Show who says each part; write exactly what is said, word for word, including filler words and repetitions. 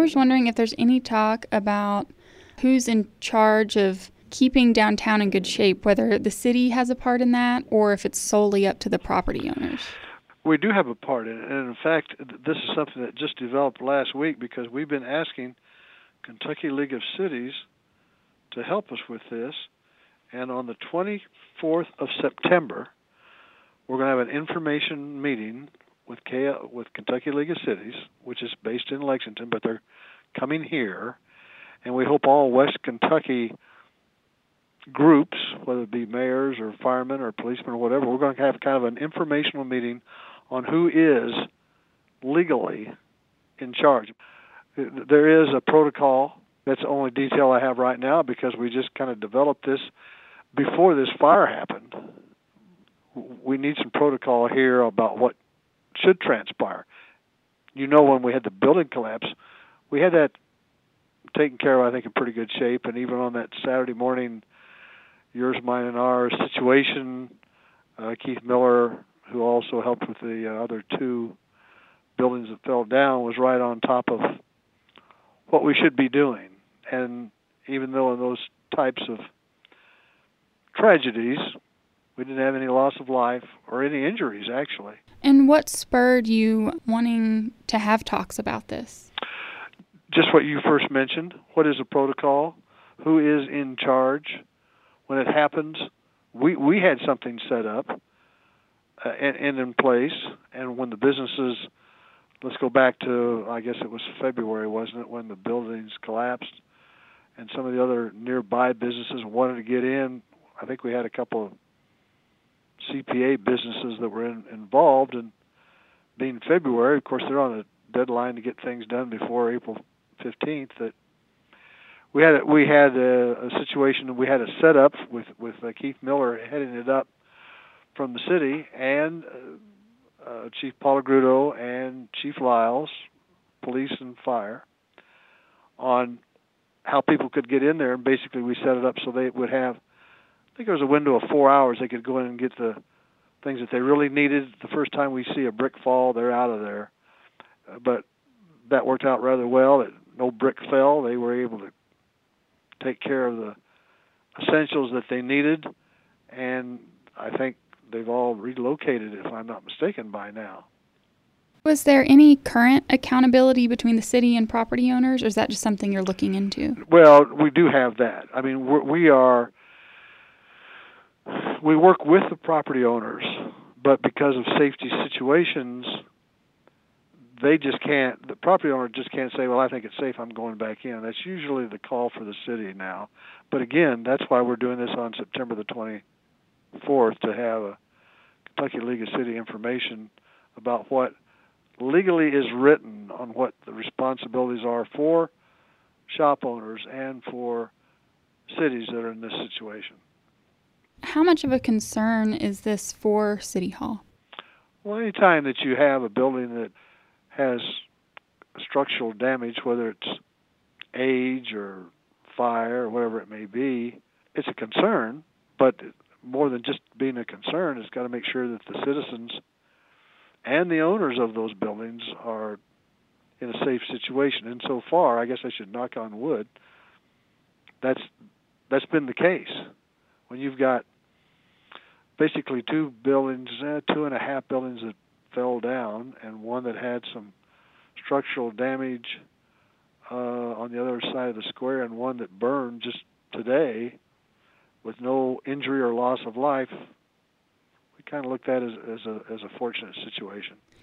Speaker 1: was wondering if there's any talk about who's in charge of keeping downtown in good shape, whether the city has a part in that or if it's solely up to the property owners.
Speaker 2: We do have a part in it, and in fact, this is something that just developed last week because we've been asking Kentucky League of Cities to help us with this, and on the twenty-fourth of September, we're going to have an information meeting with K- with Kentucky League of Cities, which is based in Lexington, but they're coming here, and we hope all West Kentucky groups, whether it be mayors or firemen or policemen or whatever, we're going to have kind of an informational meeting on who is legally in charge. There is a protocol. That's the only detail I have right now because we just kind of developed this before this fire happened. We need some protocol here about what should transpire. You know, when we had the building collapse, we had that taken care of, I think, in pretty good shape. And even on that Saturday morning, yours, mine, and ours situation, uh, Keith Miller, who also helped with the uh, other two buildings that fell down, was right on top of what we should be doing. And even though in those types of tragedies, we didn't have any loss of life or any injuries, actually.
Speaker 1: And what spurred you wanting to have talks about this?
Speaker 2: Just what you first mentioned. What is a protocol? Who is in charge? When it happens, we, we had something set up uh, and, and in place, and when the businesses, let's go back to, I guess it was February, wasn't it, when the buildings collapsed, and some of the other nearby businesses wanted to get in. I think we had a couple of C P A businesses that were in, involved, and being February, of course, they're on a deadline to get things done before April fifteenth. That we had a, we had a, a situation. We had a setup with with uh, Keith Miller heading it up from the city, and uh, uh, Chief Palagrudo and Chief Lyles, police and fire, on how people could get in there. And basically, we set it up so they would have, I think there was a window of four hours they could go in and get the things that they really needed. The first time we see a brick fall, they're out of there. Uh, but that worked out rather well. It, no brick fell. They were able to take care of the essentials that they needed, and I think they've all relocated, if I'm not mistaken, by now.
Speaker 1: Was there any current accountability between the city and property owners, or is that just something you're looking into?
Speaker 2: Well, we do have that. I mean, we're, we are... We work with the property owners, but because of safety situations, they just can't, the property owner just can't say, well, I think it's safe, I'm going back in. That's usually the call for the city now. But again, that's why we're doing this on September the twenty-fourth, to have a Kentucky League of City information about what legally is written on what the responsibilities are for shop owners and for cities that are in this situation.
Speaker 1: How much of a concern is this for City Hall?
Speaker 2: Well, anytime that you have a building that has structural damage, whether it's age or fire or whatever it may be, it's a concern. But more than just being a concern, it's got to make sure that the citizens and the owners of those buildings are in a safe situation. And so far, I guess I should knock on wood, that's that's been the case. When you've got basically two buildings, eh, two and a half buildings that fell down, and one that had some structural damage uh, on the other side of the square, and one that burned just today with no injury or loss of life, we kind of looked at it as, as a as a fortunate situation.